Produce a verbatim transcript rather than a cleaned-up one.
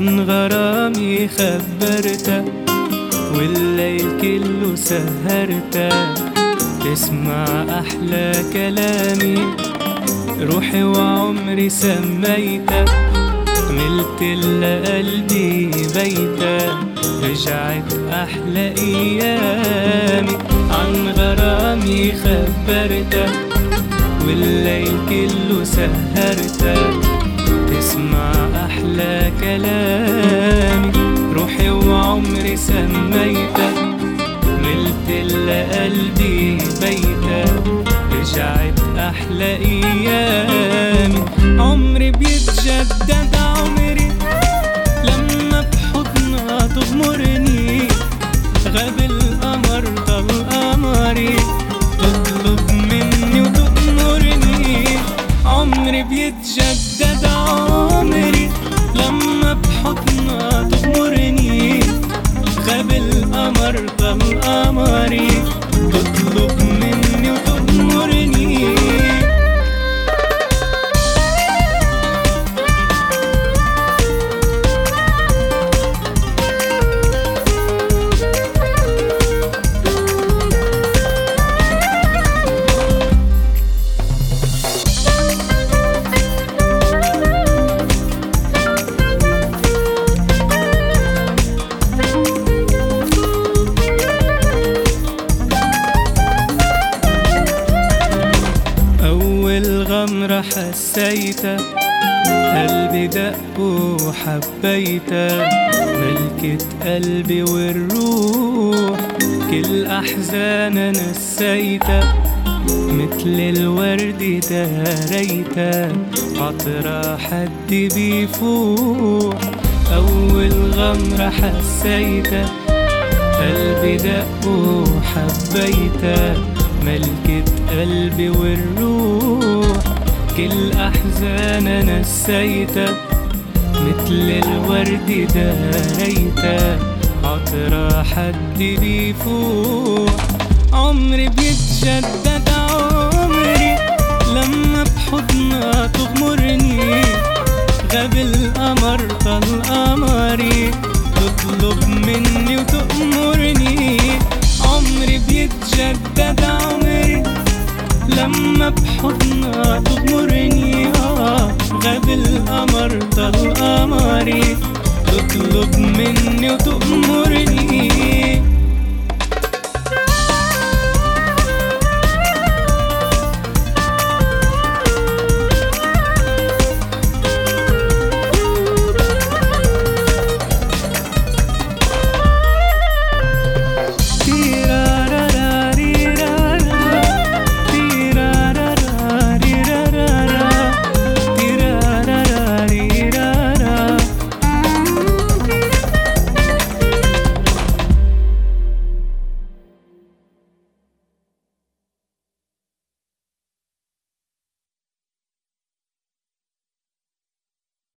عن غرامي خبرتك والليل كله سهرتك، تسمع أحلى كلامي روحي وعمري سميتك، ملت لقلبي بيتك رجعت أحلى أيامي. عن غرامي خبرتك والليل كله سهرتك، تسمع أحلى كلامي روحي وعمري سميتك، ملت لقلبي بيتك رجعت أحلى أيامي. عمري بيتجدد عمري لما بحضنها تغمرني، غاب القمر ضل قمري تطلب مني وتأمرني. عمري بيتجدد عمري لما بحضنها تغمرني، غاب القمر ضل قمري تطلب مني وتأمرني. غمرة حسيتك قلبي دق وحبيتك، ملكة قلبي والروح كل أحزان نسيتك، مثل الورد داريتك عطرة حد بيفوح. أول غمرة حسيتك قلبي دق وحبيتك، ملكة قلبي والروح كل أحزان نسيتك، مثل الورد داريتك عطرة حد بيفوح. عمري بيتجدد عمري لما بحضنها تغمرني، غاب القمر ضل قمري تطلب مني وتأمرني. عمري بيتجدد عمري لما بحضنها تغمرني، آه غاب القمر ضل قمري تطلب مني وتأمرني.